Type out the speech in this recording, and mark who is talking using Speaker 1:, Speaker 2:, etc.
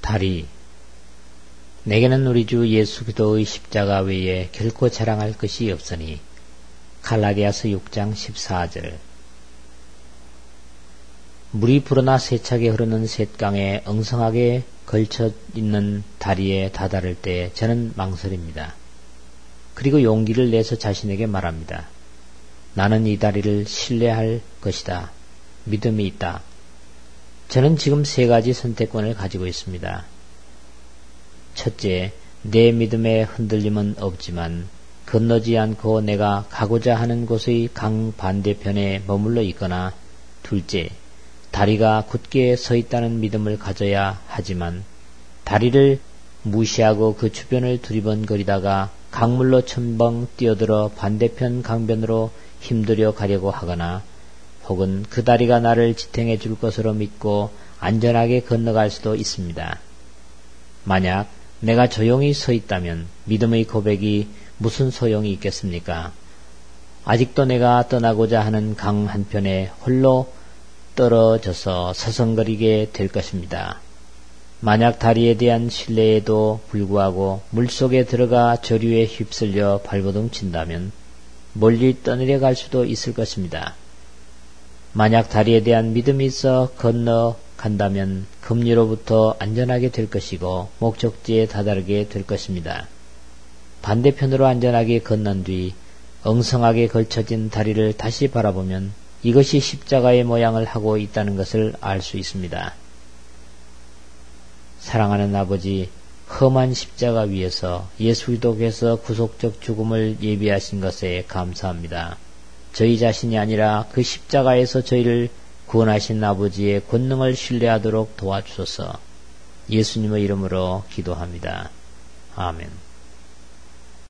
Speaker 1: 다리. 내게는 우리 주 예수 그리스도의 십자가 외에 결코 자랑할 것이 없으니. 갈라디아서 6장 14절. 물이 불어나 세차게 흐르는 셋강에 엉성하게 걸쳐 있는 다리에 다다를 때 저는 망설입니다. 그리고 용기를 내서 자신에게 말합니다. 나는 이 다리를 신뢰할 것이다. 믿음이 있다. 저는 지금 세 가지 선택권을 가지고 있습니다. 첫째, 내 믿음에 흔들림은 없지만 건너지 않고 내가 가고자 하는 곳의 강 반대편에 머물러 있거나, 둘째, 다리가 굳게 서 있다는 믿음을 가져야 하지만 다리를 무시하고 그 주변을 두리번거리다가 강물로 첨벙 뛰어들어 반대편 강변으로 힘들여 가려고 하거나, 혹은 그 다리가 나를 지탱해 줄 것으로 믿고 안전하게 건너갈 수도 있습니다. 만약 내가 조용히 서 있다면 믿음의 고백이 무슨 소용이 있겠습니까? 아직도 내가 떠나고자 하는 강 한편에 홀로 떨어져서 서성거리게 될 것입니다. 만약 다리에 대한 신뢰에도 불구하고 물속에 들어가 저류에 휩쓸려 발버둥 친다면 멀리 떠내려갈 수도 있을 것입니다. 만약 다리에 대한 믿음이 있어 건너간다면 급류로부터 안전하게 될 것이고 목적지에 다다르게 될 것입니다. 반대편으로 안전하게 건넌 뒤 엉성하게 걸쳐진 다리를 다시 바라보면 이것이 십자가의 모양을 하고 있다는 것을 알 수 있습니다. 사랑하는 아버지, 험한 십자가 위에서 예수 그리스도께서 구속적 죽음을 예비하신 것에 감사합니다. 저희 자신이 아니라 그 십자가에서 저희를 구원하신 아버지의 권능을 신뢰하도록 도와주소서. 예수님의 이름으로 기도합니다. 아멘.